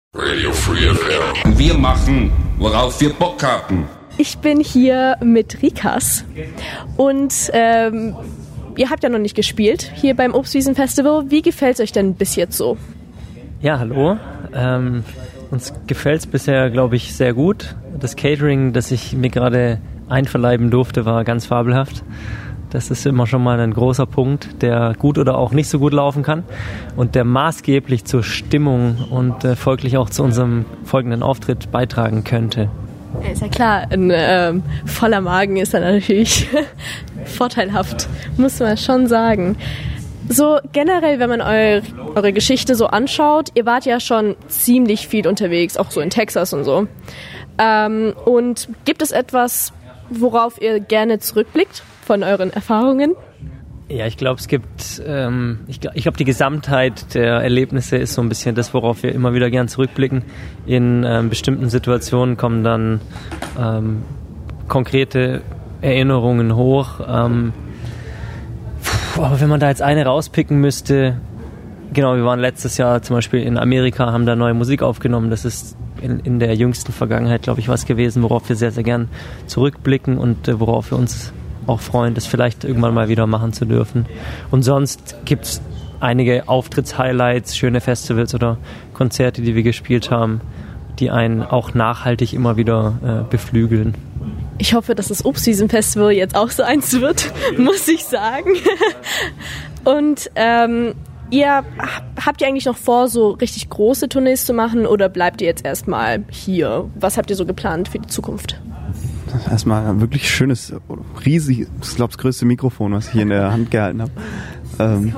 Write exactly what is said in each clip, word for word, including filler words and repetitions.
Radio Free F M. Wir machen, worauf wir Bock haben. Ich bin hier mit Rikas und ähm, ihr habt ja noch nicht gespielt hier beim Obstwiesen Festival. Wie gefällt es euch denn bis jetzt so? Ja, hallo. Ähm, uns gefällt es bisher, glaube ich, sehr gut. Das Catering, das ich mir gerade einverleiben durfte, war ganz fabelhaft. Das ist immer schon mal ein großer Punkt, der gut oder auch nicht so gut laufen kann und der maßgeblich zur Stimmung und äh, folglich auch zu unserem folgenden Auftritt beitragen könnte. Ja, ist ja klar, ein ähm, voller Magen ist dann natürlich vorteilhaft, muss man schon sagen. So generell, wenn man eure, eure Geschichte so anschaut, ihr wart ja schon ziemlich viel unterwegs, auch so in Texas und so. Ähm, und gibt es etwas, worauf ihr gerne zurückblickt von euren Erfahrungen? Ja, ich glaube, es gibt, ähm, ich glaube, ich glaub, die Gesamtheit der Erlebnisse ist so ein bisschen das, worauf wir immer wieder gern zurückblicken. In ähm, bestimmten Situationen kommen dann ähm, konkrete Erinnerungen hoch. Ähm, pff, aber wenn man da jetzt eine rauspicken müsste, genau, wir waren letztes Jahr zum Beispiel in Amerika, haben da neue Musik aufgenommen. Das ist in, in der jüngsten Vergangenheit, glaube ich, was gewesen, worauf wir sehr, sehr gern zurückblicken und äh, worauf wir uns auch freuen, das vielleicht irgendwann mal wieder machen zu dürfen. Und sonst gibt es einige Auftritts-Highlights, schöne Festivals oder Konzerte, die wir gespielt haben, die einen auch nachhaltig immer wieder äh, beflügeln. Ich hoffe, dass das Obstwiesen Festival jetzt auch so eins wird, muss ich sagen. Und ähm, ihr habt ihr eigentlich noch vor, so richtig große Tournees zu machen oder bleibt ihr jetzt erstmal hier? Was habt ihr so geplant für die Zukunft? Erstmal ein wirklich schönes, riesig, ich glaube das größte Mikrofon, was ich hier in der Hand gehalten habe. Ähm,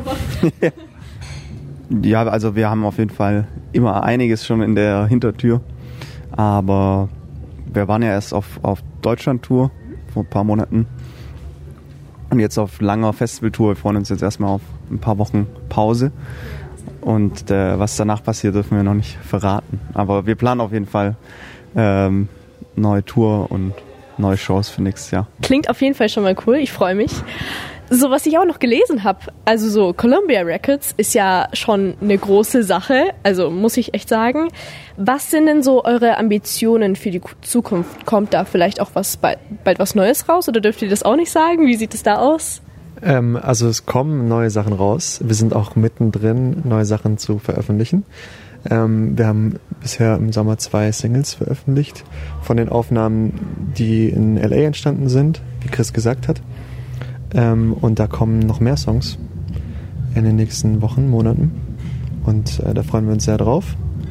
ja, also wir haben auf jeden Fall immer einiges schon in der Hintertür, aber wir waren ja erst auf, auf Deutschland-Tour vor ein paar Monaten und jetzt auf langer Festivaltour. Wir freuen uns jetzt erstmal auf ein paar Wochen Pause und äh, was danach passiert, dürfen wir noch nicht verraten. Aber wir planen auf jeden Fall ähm, neue Tour und neue Shows für nächstes Jahr. Klingt auf jeden Fall schon mal cool, ich freue mich. So, was ich auch noch gelesen habe, also so Columbia Records ist ja schon eine große Sache, also muss ich echt sagen. Was sind denn so eure Ambitionen für die Zukunft? Kommt da vielleicht auch was bald, bald was Neues raus oder dürft ihr das auch nicht sagen? Wie sieht es da aus? Ähm, also es kommen neue Sachen raus. Wir sind auch mittendrin, neue Sachen zu veröffentlichen. Ähm, wir haben bisher im Sommer zwei Singles veröffentlicht von den Aufnahmen, die in L A entstanden sind, wie Chris gesagt hat. Ähm, und da kommen noch mehr Songs in den nächsten Wochen, Monaten. Und äh, da freuen wir uns sehr drauf.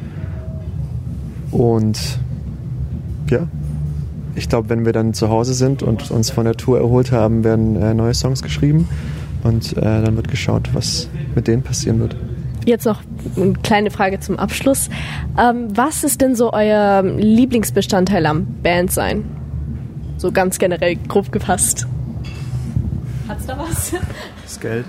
Und ja, ich glaube, wenn wir dann zu Hause sind und uns von der Tour erholt haben, werden äh, neue Songs geschrieben. Und äh, dann wird geschaut, was mit denen passieren wird. Jetzt noch eine kleine Frage zum Abschluss. Ähm, was ist denn so euer Lieblingsbestandteil am Bandsein? So ganz generell grob gefasst. Hat's da was? Das Geld.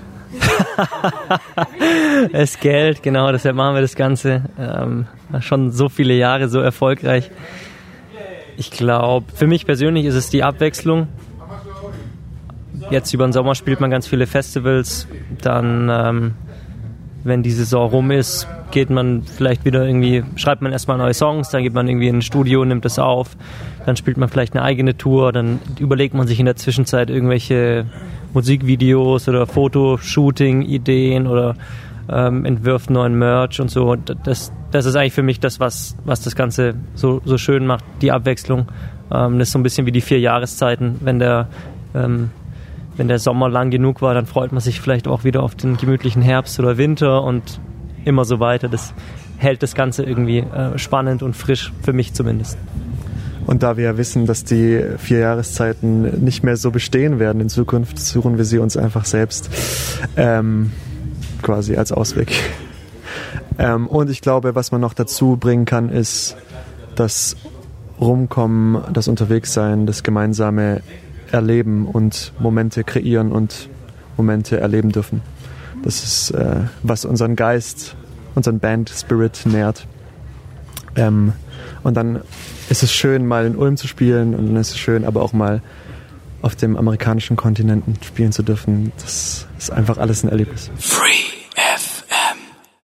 Das Geld, genau, deshalb machen wir das Ganze. Ähm, schon so viele Jahre so erfolgreich. Ich glaube, für mich persönlich ist es die Abwechslung. Jetzt über den Sommer spielt man ganz viele Festivals, dann ähm, wenn die Saison rum ist, geht man vielleicht wieder irgendwie, schreibt man erstmal neue Songs, dann geht man irgendwie in ein Studio, nimmt das auf, dann spielt man vielleicht eine eigene Tour, dann überlegt man sich in der Zwischenzeit irgendwelche Musikvideos oder Fotoshooting-Ideen oder ähm, entwirft neuen Merch und so. Das, das ist eigentlich für mich das, was, was das Ganze so, so schön macht, die Abwechslung. Ähm, das ist so ein bisschen wie die vier Jahreszeiten, wenn der ähm, Wenn der Sommer lang genug war, dann freut man sich vielleicht auch wieder auf den gemütlichen Herbst oder Winter und immer so weiter. Das hält das Ganze irgendwie äh, spannend und frisch, für mich zumindest. Und da wir ja wissen, dass die vier Jahreszeiten nicht mehr so bestehen werden in Zukunft, suchen wir sie uns einfach selbst ähm, quasi als Ausweg. Ähm, und ich glaube, was man noch dazu bringen kann, ist das Rumkommen, das Unterwegssein, das gemeinsame erleben und Momente kreieren und Momente erleben dürfen. Das ist, äh, was unseren Geist, unseren Band-Spirit nährt. Ähm, und dann ist es schön, mal in Ulm zu spielen und dann ist es schön, aber auch mal auf dem amerikanischen Kontinenten spielen zu dürfen. Das ist einfach alles ein Erlebnis. Free.